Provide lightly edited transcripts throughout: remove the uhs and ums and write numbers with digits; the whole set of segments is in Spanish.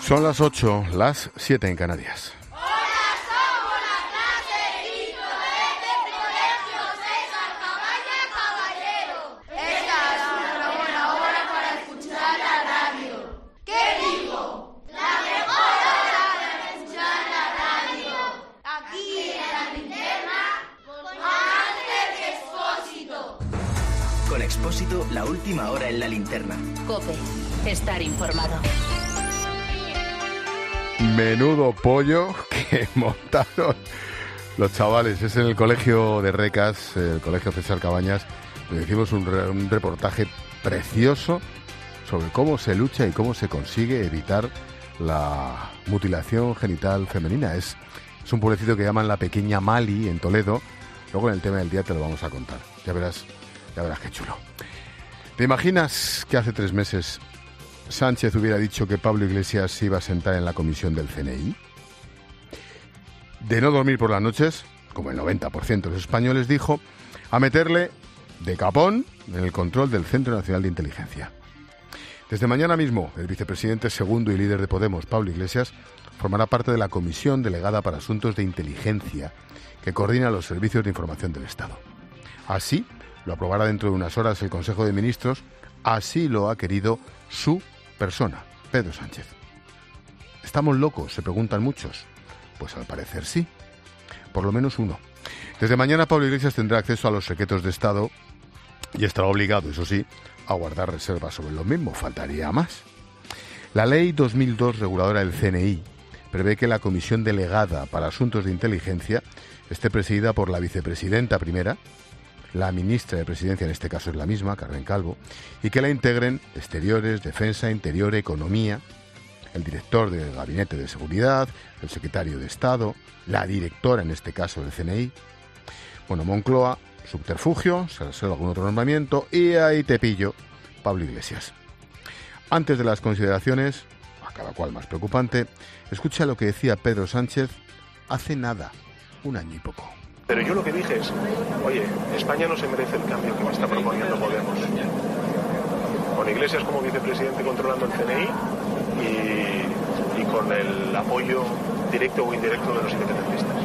Son las 8, las 7 en Canarias. Hola, somos la clase Cristo de Colegio César Cabaña Caballero. Esta es una buena hora para escuchar la radio. ¿Qué digo? La mejor hora para escuchar la radio. Aquí en la linterna, con Ángel Expósito. Con Expósito, la última hora en la linterna. COPE. Estar informado. Menudo pollo que montaron los chavales. Es en el colegio de Recas, el colegio César Cabañas, donde hicimos un reportaje precioso sobre cómo se lucha y cómo se consigue evitar la mutilación genital femenina. Es un pueblecito que llaman La Pequeña Mali, en Toledo. Luego en el tema del día te lo vamos a contar. Ya verás qué chulo. ¿Te imaginas que hace 3 meses Sánchez hubiera dicho que Pablo Iglesias se iba a sentar en la comisión del CNI? De no dormir por las noches, como el 90% de los españoles, dijo, a meterle de capón en el control del Centro Nacional de Inteligencia. Desde mañana mismo, el vicepresidente segundo y líder de Podemos, Pablo Iglesias, formará parte de la comisión delegada para asuntos de inteligencia que coordina los servicios de información del Estado. Así lo aprobará dentro de unas horas el Consejo de Ministros. Así lo ha querido su persona, Pedro Sánchez. ¿Estamos locos?, se preguntan muchos. Pues al parecer sí, por lo menos uno. Desde mañana Pablo Iglesias tendrá acceso a los secretos de Estado y estará obligado, eso sí, a guardar reservas sobre lo mismo, faltaría más. La Ley 2002, reguladora del CNI, prevé que la Comisión Delegada para Asuntos de Inteligencia esté presidida por la vicepresidenta primera, la ministra de Presidencia, en este caso es la misma, Carmen Calvo, y que la integren Exteriores, Defensa, Interior, Economía, el director del Gabinete de Seguridad, el secretario de Estado, la directora, en este caso, del CNI. Bueno, Moncloa, subterfugio, se reserva algún otro nombramiento, y ahí te pillo, Pablo Iglesias. Antes de las consideraciones, a cada cual más preocupante, escucha lo que decía Pedro Sánchez hace nada, 1 año y poco. Pero yo lo que dije es, oye, España no se merece el cambio que me está proponiendo Podemos. Con Iglesias como vicepresidente controlando el CNI y con el apoyo directo o indirecto de los independentistas.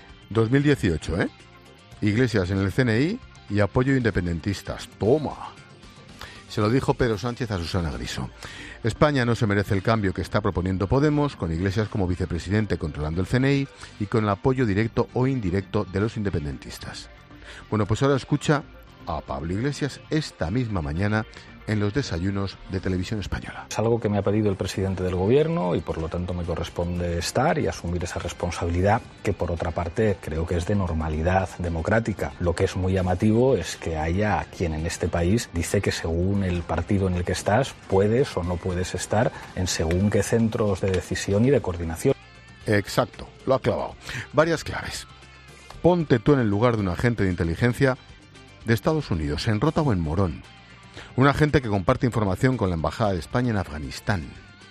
2018, ¿eh? Iglesias en el CNI y apoyo independentistas. ¡Toma! Se lo dijo Pedro Sánchez a Susana Griso. España no se merece el cambio que está proponiendo Podemos, con Iglesias como vicepresidente controlando el CNI y con el apoyo directo o indirecto de los independentistas. Bueno, pues ahora escucha a Pablo Iglesias esta misma mañana en los desayunos de Televisión Española. Es algo que me ha pedido el presidente del gobierno y por lo tanto me corresponde estar y asumir esa responsabilidad, que por otra parte creo que es de normalidad democrática. Lo que es muy llamativo es que haya quien en este país dice que según el partido en el que estás puedes o no puedes estar en según qué centros de decisión y de coordinación. Exacto, lo ha clavado. Varias claves. Ponte tú en el lugar de un agente de inteligencia de Estados Unidos, en Rota o en Morón. Un agente que comparte información con la Embajada de España en Afganistán.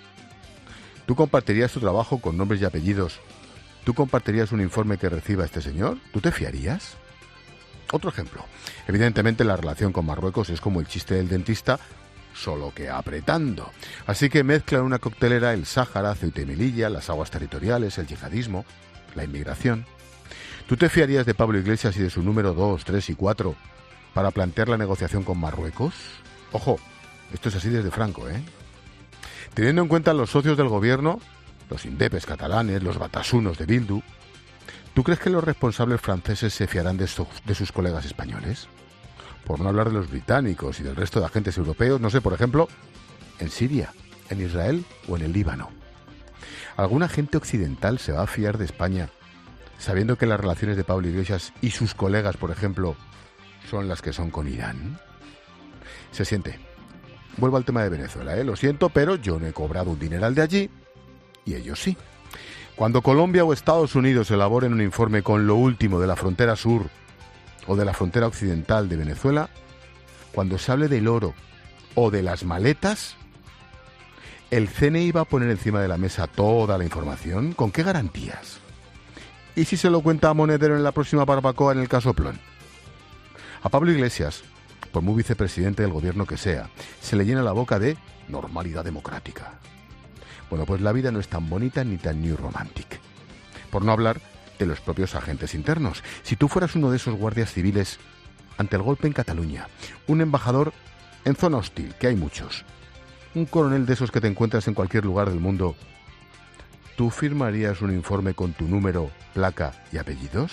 ¿Tú compartirías tu trabajo con nombres y apellidos? ¿Tú compartirías un informe que reciba este señor? ¿Tú te fiarías? Otro ejemplo. Evidentemente la relación con Marruecos es como el chiste del dentista, solo que apretando. Así que mezcla en una coctelera el Sáhara, Ceuta y Melilla, las aguas territoriales, el yihadismo, la inmigración. ¿Tú te fiarías de Pablo Iglesias y de su número 2, 3 y 4 para plantear la negociación con Marruecos? Ojo, esto es así desde Franco, ¿eh? Teniendo en cuenta los socios del gobierno, los indepes catalanes, los batasunos de Bildu, ¿tú crees que los responsables franceses se fiarán de sus colegas españoles? Por no hablar de los británicos y del resto de agentes europeos, no sé, por ejemplo, en Siria, en Israel o en el Líbano. ¿Algún agente occidental se va a fiar de España, sabiendo que las relaciones de Pablo Iglesias y sus colegas, por ejemplo, son las que son con Irán? Se siente. Vuelvo al tema de Venezuela, lo siento, pero yo no he cobrado un dineral de allí y ellos sí. Cuando Colombia o Estados Unidos elaboren un informe con lo último de la frontera sur o de la frontera occidental de Venezuela, cuando se hable del oro o de las maletas, ¿el CNI va a poner encima de la mesa toda la información? ¿Con qué garantías? ¿Y si se lo cuenta a Monedero en la próxima barbacoa en el Casoplón? A Pablo Iglesias, por muy vicepresidente del gobierno que sea, se le llena la boca de normalidad democrática. Bueno, pues la vida no es tan bonita ni tan new romantic. Por no hablar de los propios agentes internos. Si tú fueras uno de esos guardias civiles ante el golpe en Cataluña, un embajador en zona hostil, que hay muchos, un coronel de esos que te encuentras en cualquier lugar del mundo, ¿tú firmarías un informe con tu número, placa y apellidos?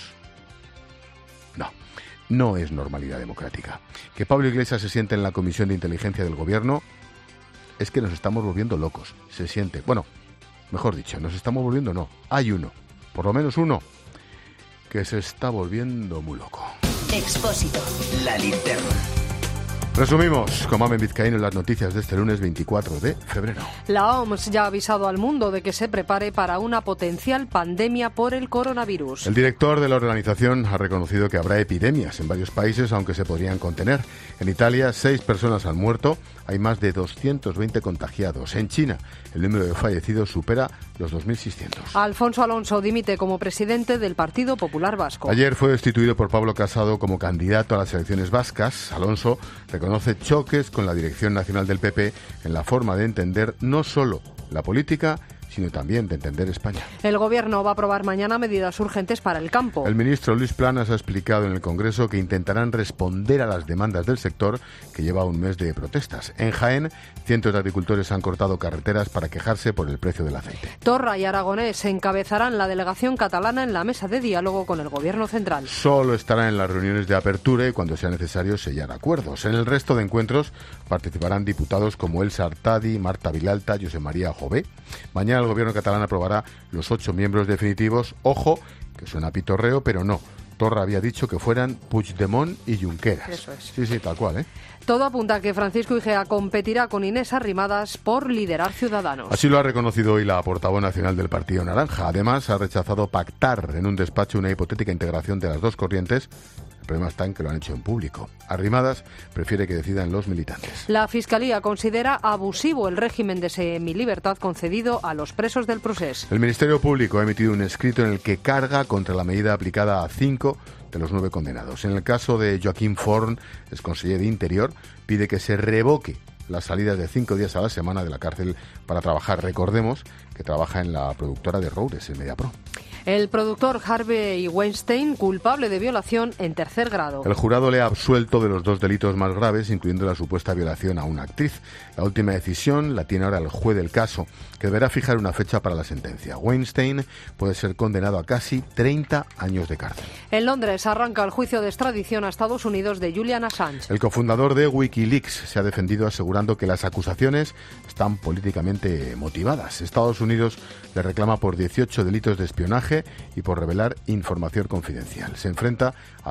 No, no es normalidad democrática. Que Pablo Iglesias se siente en la Comisión de Inteligencia del Gobierno es que nos estamos volviendo locos. Se siente, bueno, mejor dicho, nos estamos volviendo, no, hay uno, por lo menos uno, que se está volviendo muy loco. Expósito. La linterna. Resumimos con Mamen Vizcaíno en las noticias de este lunes 24 de febrero. La OMS ya ha avisado al mundo de que se prepare para una potencial pandemia por el coronavirus. El director de la organización ha reconocido que habrá epidemias en varios países, aunque se podrían contener. En Italia, 6 personas han muerto, hay más de 220 contagiados. En China, el número de fallecidos supera los 2.600. Alfonso Alonso dimite como presidente del Partido Popular Vasco. Ayer fue destituido por Pablo Casado como candidato a las elecciones vascas. Alonso reconoce choques con la dirección nacional del PP en la forma de entender no solo la política, sino también de entender España. El Gobierno va a aprobar mañana medidas urgentes para el campo. El ministro Luis Planas ha explicado en el Congreso que intentarán responder a las demandas del sector, que lleva un mes de protestas. En Jaén, cientos de agricultores han cortado carreteras para quejarse por el precio del aceite. Torra y Aragonés encabezarán la delegación catalana en la mesa de diálogo con el Gobierno central. Solo estarán en las reuniones de apertura y cuando sea necesario sellar acuerdos. En el resto de encuentros participarán diputados como Elsa Artadi, Marta Vilalta, José María Jové. Mañana el Gobierno catalán aprobará los 8 miembros definitivos. Ojo, que suena pitorreo, pero no. Torra había dicho que fueran Puigdemont y Junqueras. Eso es. Sí, tal cual, ¿eh? Todo apunta a que Francisco Igea competirá con Inés Arrimadas por liderar Ciudadanos. Así lo ha reconocido hoy la portavoz nacional del Partido Naranja. Además, ha rechazado pactar en un despacho una hipotética integración de las dos corrientes. El problema está en que lo han hecho en público. Arrimadas prefiere que decidan los militantes. La Fiscalía considera abusivo el régimen de semilibertad concedido a los presos del Procés. El Ministerio Público ha emitido un escrito en el que carga contra la medida aplicada a 5 de los 9 condenados. En el caso de Joaquín Forn, exconseller de Interior, pide que se revoque las salidas de 5 días a la semana de la cárcel para trabajar. Recordemos que trabaja en la productora de Roures, en Mediapro. El productor Harvey Weinstein, culpable de violación en 3er grado. El jurado le ha absuelto de los 2 delitos más graves, incluyendo la supuesta violación a una actriz. La última decisión la tiene ahora el juez del caso, que deberá fijar una fecha para la sentencia. Weinstein puede ser condenado a casi 30 años de cárcel. En Londres arranca el juicio de extradición a Estados Unidos de Julian Assange. El cofundador de Wikileaks se ha defendido asegurando que las acusaciones están políticamente motivadas. Estados Unidos le reclama por 18 delitos de espionaje y por revelar información confidencial. Se enfrenta a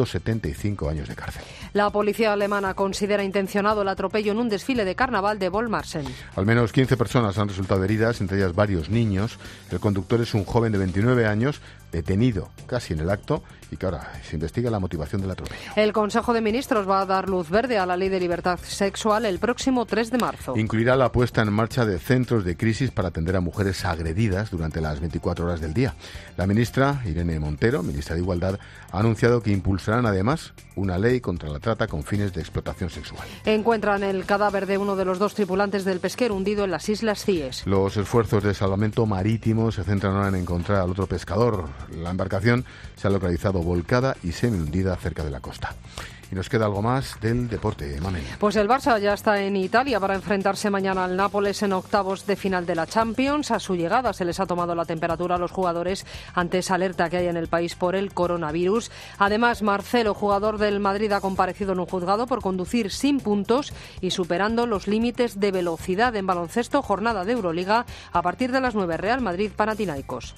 175 años de cárcel. La policía alemana considera intencionado el atropello en un desfile de carnaval de Volmarsen. Al menos 15 personas han resultado heridas, entre ellas varios niños. El conductor es un joven de 29 años, detenido casi en el acto, y que ahora se investiga la motivación del atropello. El Consejo de Ministros va a dar luz verde a la Ley de Libertad Sexual el próximo 3 de marzo. Incluirá la puesta en marcha de centros de crisis para atender a mujeres agredidas durante las 24 horas del día. La ministra Irene Montero, ministra de Igualdad, ha anunciado que impulsarán además una ley contra la trata con fines de explotación sexual. Encuentran el cadáver de uno de los 2 tripulantes del pesquero hundido en las Islas Cíes. Los esfuerzos de salvamento marítimo se centran ahora en encontrar al otro pescador. La embarcación se ha localizado volcada y semi-hundida cerca de la costa. Y nos queda algo más del deporte, Mamen. Pues el Barça ya está en Italia para enfrentarse mañana al Nápoles en octavos de final de la Champions. A su llegada se les ha tomado la temperatura a los jugadores ante esa alerta que hay en el país por el coronavirus. Además, Marcelo, jugador del Madrid, ha comparecido en un juzgado por conducir sin puntos y superando los límites de velocidad en baloncesto. Jornada de Euroliga a partir de las 9, Real Madrid-Panathinaikos.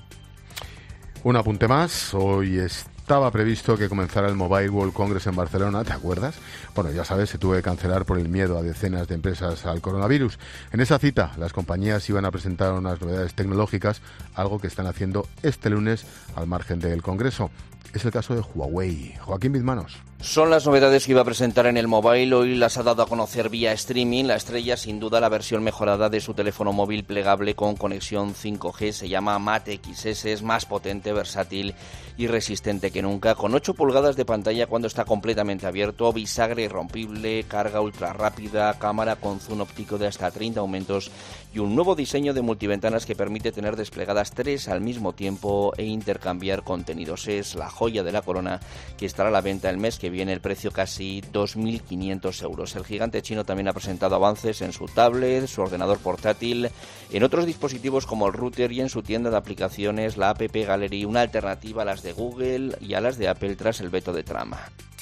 Un apunte más. Hoy estaba previsto que comenzara el Mobile World Congress en Barcelona, ¿te acuerdas? Bueno, ya sabes, se tuvo que cancelar por el miedo a decenas de empresas al coronavirus. En esa cita, las compañías iban a presentar unas novedades tecnológicas, algo que están haciendo este lunes al margen del Congreso. Es el caso de Huawei. Joaquín Bizmanos. Son las novedades que iba a presentar en el Mobile. Hoy las ha dado a conocer vía streaming. La estrella, sin duda, la versión mejorada de su teléfono móvil plegable con conexión 5G. Se llama Mate XS, es más potente, versátil y resistente que nunca. Con 8 pulgadas de pantalla cuando está completamente abierto, bisagra irrompible, carga ultra rápida, cámara con zoom óptico de hasta 30 aumentos y un nuevo diseño de multiventanas que permite tener desplegadas 3 al mismo tiempo e intercambiar contenidos. Es la joya de la corona que estará a la venta el mes que viene, el precio casi 2.500 euros. El gigante chino también ha presentado avances en su tablet, su ordenador portátil, en otros dispositivos como el router y en su tienda de aplicaciones, la App Gallery, una alternativa a las de Google y a las de Apple tras el veto de Trump.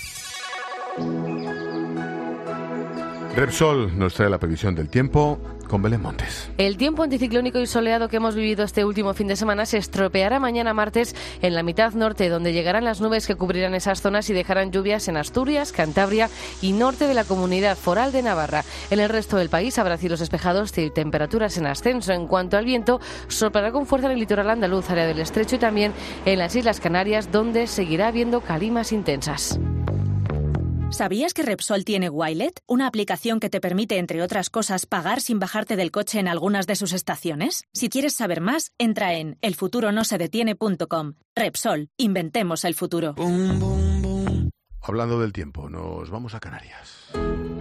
Repsol nos trae la previsión del tiempo con Belén Montes. El tiempo anticiclónico y soleado que hemos vivido este último fin de semana se estropeará mañana martes en la mitad norte, donde llegarán las nubes que cubrirán esas zonas y dejarán lluvias en Asturias, Cantabria y norte de la Comunidad Foral de Navarra. En el resto del país habrá cielos despejados y temperaturas en ascenso. En cuanto al viento, soplará con fuerza en el litoral andaluz, área del Estrecho y también en las Islas Canarias, donde seguirá habiendo calimas intensas. ¿Sabías que Repsol tiene Wilet? Una aplicación que te permite, entre otras cosas, pagar sin bajarte del coche en algunas de sus estaciones. Si quieres saber más, entra en elfuturonosedetiene.com. Repsol, inventemos el futuro. Hablando del tiempo, nos vamos a Canarias.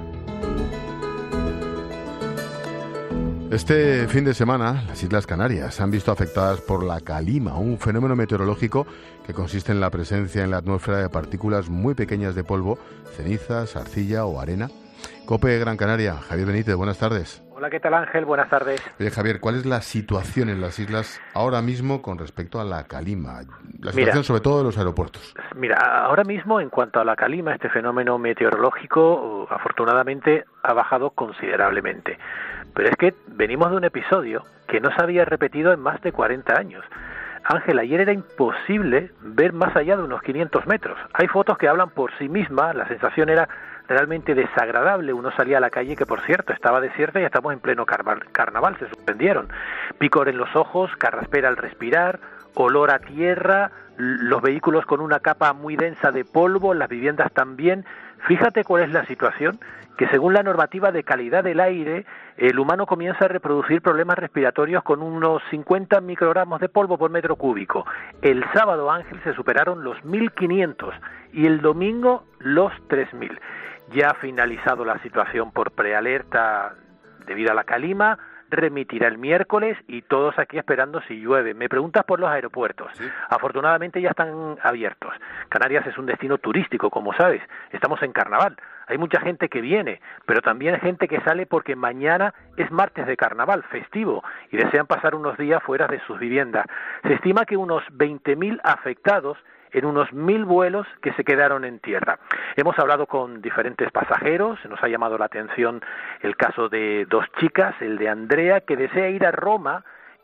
Este fin de semana, las Islas Canarias se han visto afectadas por la calima, un fenómeno meteorológico que consiste en la presencia en la atmósfera de partículas muy pequeñas de polvo, cenizas, arcilla o arena. COPE Gran Canaria, Javier Benítez, buenas tardes. Hola, ¿qué tal, Ángel? Buenas tardes. Oye, Javier, ¿cuál es la situación en las islas ahora mismo con respecto a la calima? La situación sobre todo de los aeropuertos. Mira, ahora mismo en cuanto a la calima, este fenómeno meteorológico afortunadamente ha bajado considerablemente. Pero es que venimos de un episodio que no se había repetido en más de 40 años. Ángel, ayer era imposible ver más allá de unos 500 metros. Hay fotos que hablan por sí mismas, la sensación era realmente desagradable. Uno salía a la calle, que por cierto estaba desierta y estamos en pleno carnaval, se suspendieron. Picor en los ojos, carraspera al respirar, olor a tierra, los vehículos con una capa muy densa de polvo, las viviendas también. Fíjate cuál es la situación, que según la normativa de calidad del aire, el humano comienza a reproducir problemas respiratorios con unos 50 microgramos de polvo por metro cúbico. El sábado, Ángel, se superaron los 1.500 y el domingo los 3.000. Ya ha finalizado la situación por prealerta debido a la calima, remitirá el miércoles y todos aquí esperando si llueve. Me preguntas por los aeropuertos. ¿Sí? Afortunadamente ya están abiertos. Canarias es un destino turístico, como sabes. Estamos en carnaval. Hay mucha gente que viene, pero también hay gente que sale porque mañana es martes de carnaval, festivo, y desean pasar unos días fuera de sus viviendas. Se estima que unos 20.000 afectados en unos 1.000 vuelos que se quedaron en tierra. Hemos hablado con diferentes pasajeros, nos ha llamado la atención el caso de 2 chicas, el de Andrea, que desea ir a Roma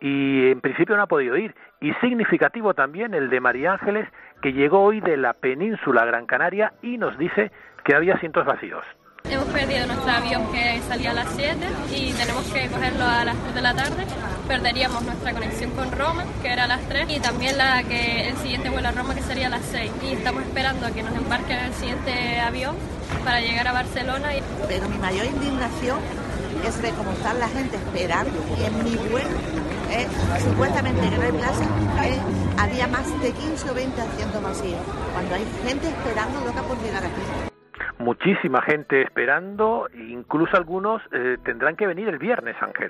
y en principio no ha podido ir, y significativo también el de María Ángeles, que llegó hoy de la península Gran Canaria y nos dice que había asientos vacíos. Hemos perdido nuestro avión que salía a las 7 y tenemos que cogerlo a las 3 de la tarde. Perderíamos nuestra conexión con Roma, que era a las 3, y también el siguiente vuelo a Roma, que sería a las 6. Y estamos esperando a que nos embarquen en el siguiente avión para llegar a Barcelona. Pero mi mayor indignación es ver cómo está la gente esperando y en mi vuelo, supuestamente que no hay plaza, había más de 15 o 20 asientos vacíos, cuando hay gente esperando loca por llegar aquí. Muchísima gente esperando, incluso algunos tendrán que venir el viernes, Ángel.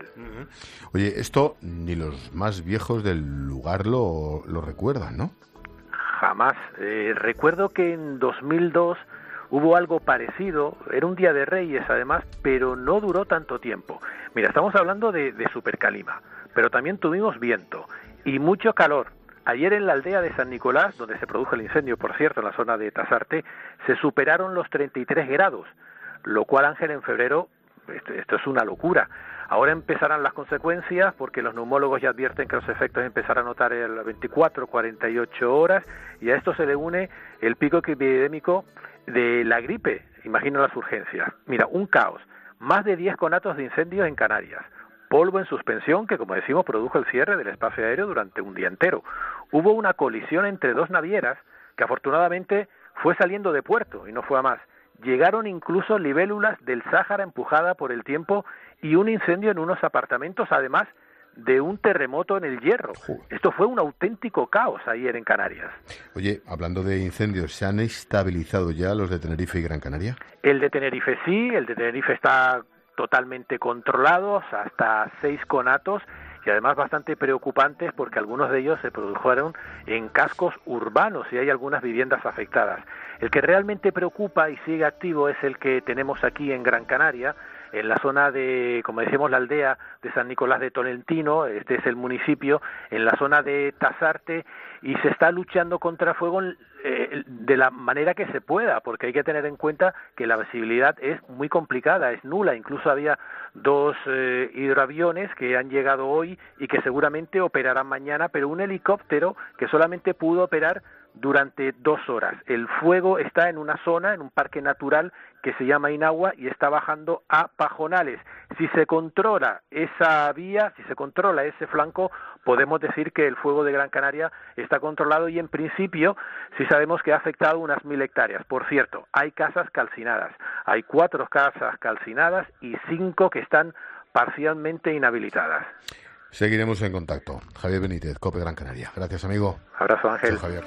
Oye, esto ni los más viejos del lugar lo recuerdan, ¿no? Jamás. Recuerdo que en 2002 hubo algo parecido, era un Día de Reyes además, pero no duró tanto tiempo. Mira, estamos hablando de supercalima, pero también tuvimos viento y mucho calor. Ayer en la aldea de San Nicolás, donde se produjo el incendio, por cierto, en la zona de Tasarte, se superaron los 33 grados, lo cual, Ángel, en febrero, esto es una locura. Ahora empezarán las consecuencias, porque los neumólogos ya advierten que los efectos empezarán a notar en las 24, 48 horas, y a esto se le une el pico epidémico de la gripe. Imagina las urgencias. Mira, un caos. Más de 10 conatos de incendios en Canarias. Polvo en suspensión que, como decimos, produjo el cierre del espacio aéreo durante un día entero. Hubo una colisión entre 2 navieras que afortunadamente fue saliendo de puerto y no fue a más. Llegaron incluso libélulas del Sáhara empujada por el tiempo y un incendio en unos apartamentos, además de un terremoto en el Hierro. Esto fue un auténtico caos ayer en Canarias. Oye, hablando de incendios, ¿se han estabilizado ya los de Tenerife y Gran Canaria? El de Tenerife sí, el de Tenerife está totalmente controlado, hasta 6 conatos, y además bastante preocupantes porque algunos de ellos se produjeron en cascos urbanos y hay algunas viviendas afectadas. El que realmente preocupa y sigue activo es el que tenemos aquí en Gran Canaria, en la zona de, como decíamos, la aldea de San Nicolás de Tolentino, este es el municipio, en la zona de Tasarte, y se está luchando contra fuego de la manera que se pueda, porque hay que tener en cuenta que la visibilidad es muy complicada, es nula. Incluso había 2 hidroaviones que han llegado hoy y que seguramente operarán mañana, pero un helicóptero que solamente pudo operar durante 2 horas. El fuego está en una zona, en un parque natural que se llama Inagua y está bajando a Pajonales. Si se controla esa vía, si se controla ese flanco, podemos decir que el fuego de Gran Canaria está controlado y en principio sí sabemos que ha afectado unas 1.000 hectáreas. Por cierto, hay casas calcinadas, hay 4 casas calcinadas y 5 que están parcialmente inhabilitadas. Seguiremos en contacto. Javier Benítez, COPE Gran Canaria. Gracias, amigo. Abrazo, Ángel. Soy Javier.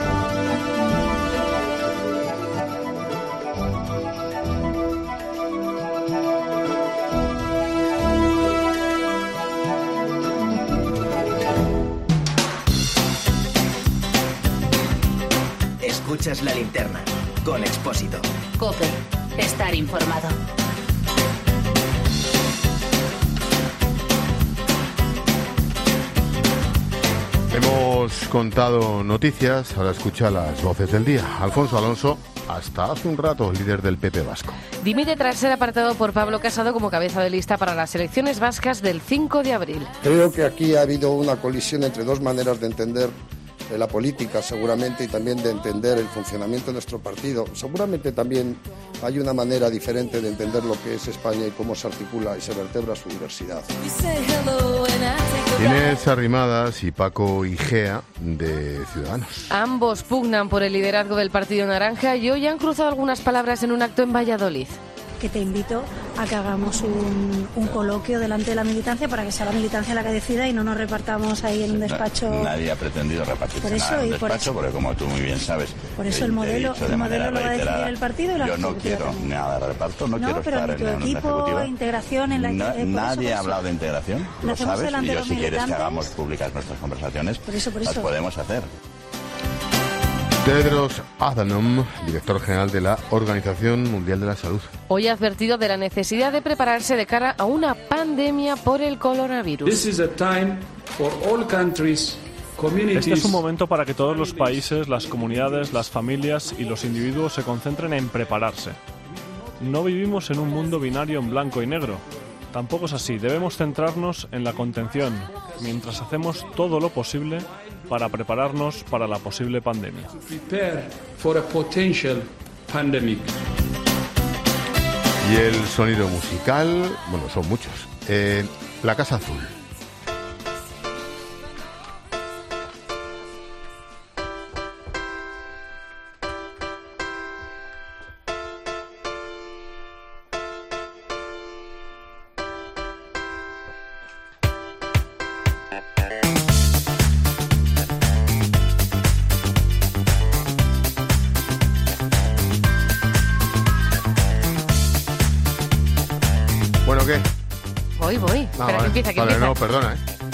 Escuchas La Linterna con Expósito. COPE. Estar informado. Hemos contado noticias, ahora escucha las voces del día. Alfonso Alonso, hasta hace un rato, líder del PP vasco. Dimite tras ser apartado por Pablo Casado como cabeza de lista para las elecciones vascas del 5 de abril. Creo que aquí ha habido una colisión entre 2 maneras de entender la política, seguramente, y también de entender el funcionamiento de nuestro partido. Seguramente también hay una manera diferente de entender lo que es España y cómo se articula y se vertebra su diversidad. Inés Arrimadas y Paco Igea, de Ciudadanos. Ambos pugnan por el liderazgo del Partido Naranja y hoy han cruzado algunas palabras en un acto en Valladolid. Que te invito a que hagamos un coloquio delante de la militancia para que sea la militancia la que decida y no nos repartamos ahí en un despacho. Nadie ha pretendido repartirse nada en un despacho, porque como tú muy bien sabes, por eso el modelo lo va a decidir el partido y la yo no quiero nada de reparto, no quiero estar en una ejecutiva. Integración en la nadie ha hablado de integración, lo sabes, y yo si quieres que hagamos públicas nuestras conversaciones, por eso. Las podemos hacer. Tedros Adhanom, director general de la Organización Mundial de la Salud. Hoy ha advertido de la necesidad de prepararse de cara a una pandemia por el coronavirus. Este es un momento para que todos los países, las comunidades, las familias y los individuos se concentren en prepararse. No vivimos en un mundo binario en blanco y negro. Tampoco es así. Debemos centrarnos en la contención, mientras hacemos todo lo posible para prepararnos para la posible pandemia. Y el sonido musical, bueno, son muchos. La Casa Azul. Bueno, ¿qué? Voy. Espera, vale. que empieza. No, perdona,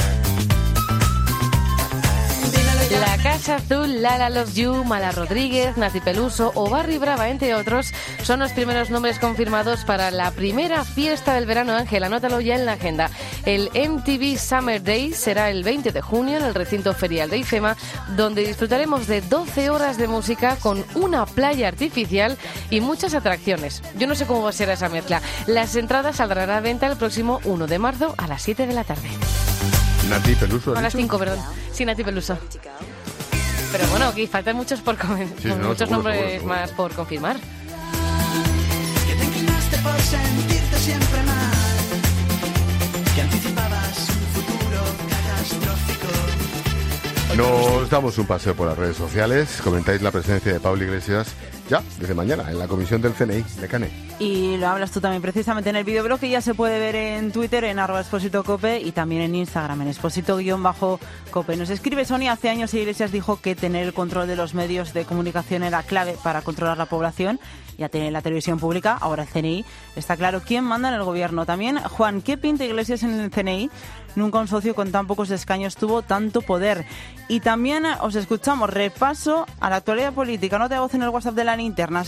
La Casa Azul, Lala Loves You, Mala Rodríguez, Nati Peluso o Barry Brava, entre otros, son los primeros nombres confirmados para la primera fiesta del verano. Ángel, anótalo ya en la agenda. El MTV Summer Days será el 20 de junio en el recinto ferial de IFEMA, donde disfrutaremos de 12 horas de música con una playa artificial y muchas atracciones. Yo no sé cómo va a ser esa mezcla. Las entradas saldrán a la venta el próximo 1 de marzo a las 7 de la tarde. Nati Peluso. A las 5, perdón. Sí, Nati Peluso. Pero bueno, aquí faltan muchos muchos nombres seguro. Más por confirmar. Que te inclinaste por sentirte siempre mal, que anticipabas un futuro catastrófico. Nos damos un paseo por las redes sociales, comentáis la presencia de Pablo Iglesias ya desde mañana en la comisión del CNI de Cane. Y lo hablas tú también precisamente en el videoblog, que ya se puede ver en Twitter en @expositocope y también en Instagram en exposito_cope. Nos escribe Sonia: hace años Iglesias dijo que tener el control de los medios de comunicación era clave para controlar la población. Ya tiene la televisión pública, ahora el CNI. Está claro quién manda en el gobierno. También, Juan, ¿qué pinta Iglesias en el CNI? Nunca un socio con tan pocos escaños tuvo tanto poder. Y también os escuchamos repaso a la actualidad política. Nota de voz en el WhatsApp de la linterna,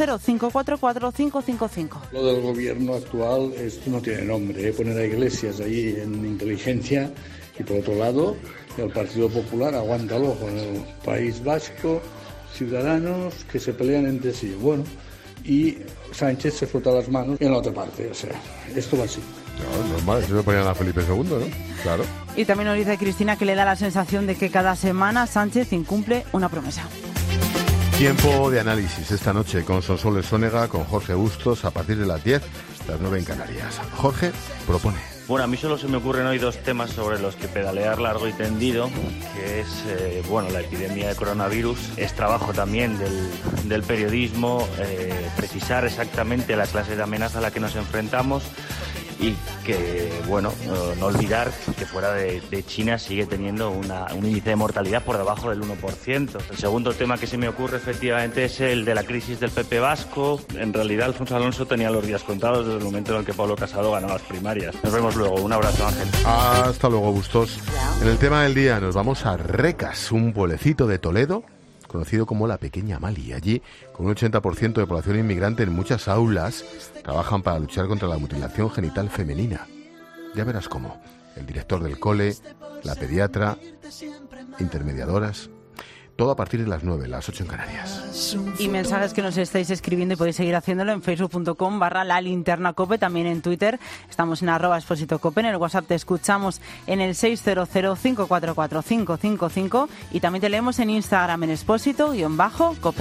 600-544-555. Lo del gobierno actual esto no tiene nombre. Poner a Iglesias ahí en inteligencia y, por otro lado, el Partido Popular, aguántalo, con el País Vasco, Ciudadanos que se pelean entre sí. Bueno, y Sánchez se frota las manos en la otra parte. O sea, esto va así. No, normal, eso lo ponían a Felipe II, ¿no? Claro. Y también nos dice Cristina que le da la sensación de que cada semana Sánchez incumple una promesa. Tiempo de análisis esta noche con Sonsoles Sónega, con Jorge Bustos, a partir de las 10, las 9 en Canarias. Jorge propone. Bueno, a mí solo se me ocurren hoy dos temas sobre los que pedalear largo y tendido, que es, la epidemia de coronavirus. Es trabajo también del periodismo precisar exactamente la clase de amenaza a la que nos enfrentamos y que, no olvidar que fuera de China sigue teniendo un índice de mortalidad por debajo del 1%. El segundo tema que se me ocurre efectivamente es el de la crisis del PP vasco. En realidad Alfonso Alonso tenía los días contados desde el momento en el que Pablo Casado ganó las primarias. Nos vemos luego. Un abrazo, Ángel. Hasta luego, Bustos. En el tema del día nos vamos a Recas, un pueblecito de Toledo conocido como la Pequeña Mali. Allí, con un 80% de población inmigrante en muchas aulas, trabajan para luchar contra la mutilación genital femenina. Ya verás cómo. El director del cole, la pediatra, intermediadoras. Todo a partir de las 9, las 8 en Canarias. Y mensajes que nos estáis escribiendo y podéis seguir haciéndolo en facebook.com/lalinternacope, también en Twitter. Estamos en @expositocope, en el WhatsApp te escuchamos en el 600-544-555 y también te leemos en Instagram en exposito_cope.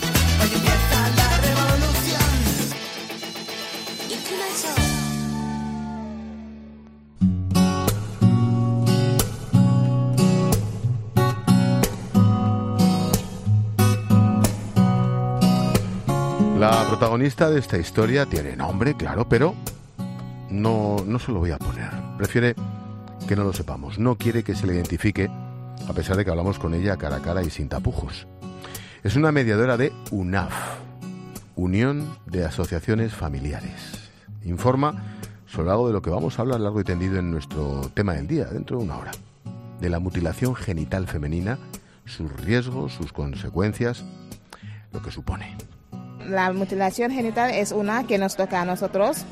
La protagonista de esta historia tiene nombre, claro, pero no se lo voy a poner. Prefiere que no lo sepamos. No quiere que se le identifique, a pesar de que hablamos con ella cara a cara y sin tapujos. Es una mediadora de UNAF, Unión de Asociaciones Familiares. Informa sobre algo de lo que vamos a hablar largo y tendido en nuestro tema del día, dentro de una hora. De la mutilación genital femenina, sus riesgos, sus consecuencias, lo que supone. La mutilación genital es una que nos toca a nosotros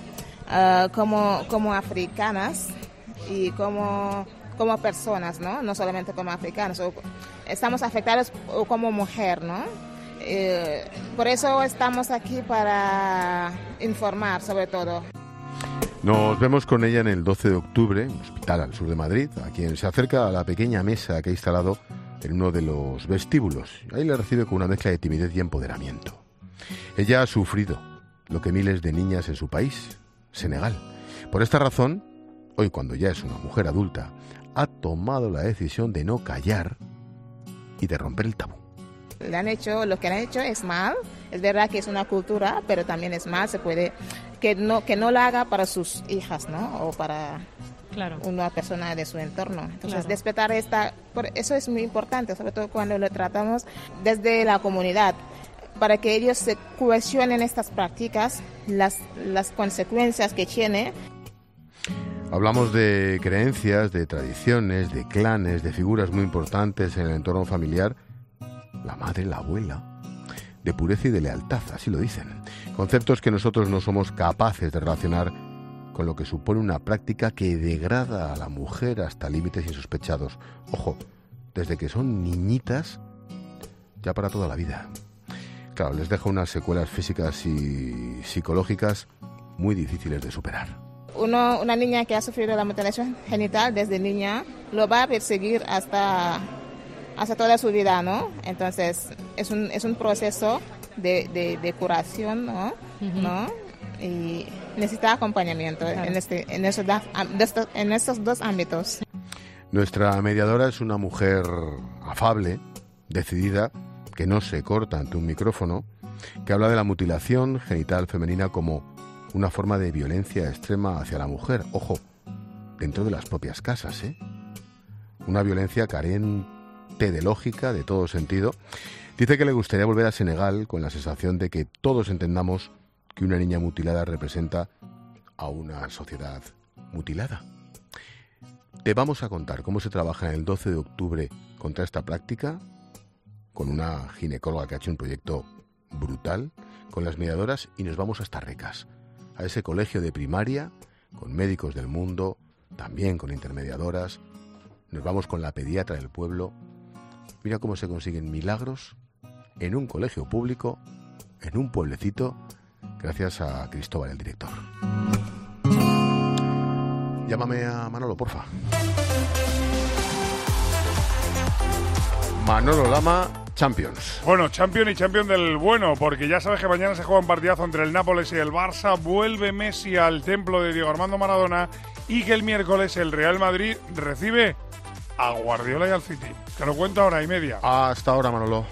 como africanas y como personas, ¿no? No solamente como africanos. Estamos afectados como mujer, ¿no? Por eso estamos aquí para informar sobre todo. Nos vemos con ella en el 12 de octubre, en un hospital al sur de Madrid, a quien se acerca a la pequeña mesa que ha instalado en uno de los vestíbulos. Ahí le recibe con una mezcla de timidez y empoderamiento. Ella ha sufrido lo que miles de niñas en su país, Senegal. Por esta razón, hoy cuando ya es una mujer adulta, ha tomado la decisión de no callar y de romper el tabú. Lo que han hecho es mal, es verdad que es una cultura, pero también es mal, se puede que no lo haga para sus hijas, ¿no? O para una persona de su entorno. Entonces, respetar eso es muy importante, sobre todo cuando lo tratamos desde la comunidad, para que ellos se cuestionen estas prácticas, las consecuencias que tiene. Hablamos de creencias, de tradiciones, de clanes, de figuras muy importantes en el entorno familiar, la madre, la abuela, de pureza y de lealtad, así lo dicen. Conceptos que nosotros no somos capaces de relacionar con lo que supone una práctica que degrada a la mujer hasta límites insospechados. Ojo, desde que son niñitas, ya para toda la vida. Claro, les deja unas secuelas físicas y psicológicas muy difíciles de superar. Una niña que ha sufrido la mutilación genital desde niña lo va a perseguir hasta toda su vida, ¿no? Entonces, es un proceso de curación, ¿no? Uh-huh. ¿No? Y necesita acompañamiento en estos dos ámbitos. Nuestra mediadora es una mujer afable, decidida, que no se corta ante un micrófono, que habla de la mutilación genital femenina como una forma de violencia extrema hacia la mujer. Ojo, dentro de las propias casas, ¿eh? Una violencia carente de lógica, de todo sentido. Dice que le gustaría volver a Senegal con la sensación de que todos entendamos que una niña mutilada representa a una sociedad mutilada. Te vamos a contar cómo se trabaja en el 12 de octubre contra esta práctica, con una ginecóloga que ha hecho un proyecto brutal, con las mediadoras, y nos vamos hasta Recas, a ese colegio de primaria, con médicos del mundo, también con intermediadoras. Nos vamos con la pediatra del pueblo. Mira cómo se consiguen milagros en un colegio público, en un pueblecito, gracias a Cristóbal, el director. Llámame a Manolo, porfa. Manolo Lama, Champions. Bueno, Champions y Champions del bueno, porque ya sabes que mañana se juega un partidazo entre el Nápoles y el Barça, vuelve Messi al templo de Diego Armando Maradona y que el miércoles el Real Madrid recibe a Guardiola y al City. Te lo cuento ahora y media. Hasta ahora, Manolo.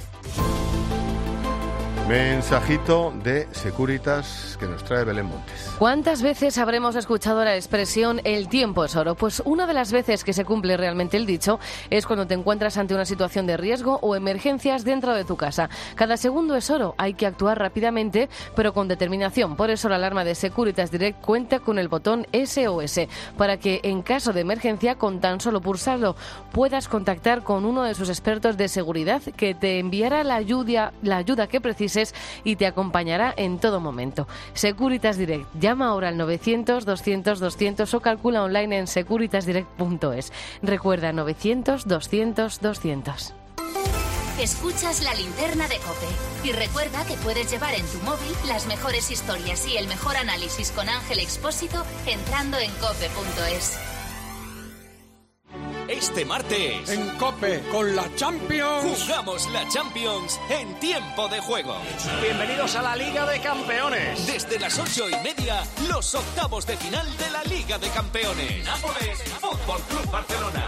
Mensajito de Securitas que nos trae Belén Montes. ¿Cuántas veces habremos escuchado la expresión el tiempo es oro? Pues una de las veces que se cumple realmente el dicho es cuando te encuentras ante una situación de riesgo o emergencias dentro de tu casa. Cada segundo es oro, hay que actuar rápidamente pero con determinación. Por eso la alarma de Securitas Direct cuenta con el botón SOS para que en caso de emergencia, con tan solo pulsarlo, puedas contactar con uno de sus expertos de seguridad que te enviará la ayuda que precises y te acompañará en todo momento. Securitas Direct. Llama ahora al 900-200-200 o calcula online en securitasdirect.es. Recuerda, 900-200-200. Escuchas la linterna de COPE. Y recuerda que puedes llevar en tu móvil las mejores historias y el mejor análisis con Ángel Expósito entrando en cope.es. Este martes, en COPE, con la Champions, jugamos la Champions en tiempo de juego. Bienvenidos a la Liga de Campeones. Desde las 8:30, los octavos de final de la Liga de Campeones. Nápoles, Fútbol Club Barcelona.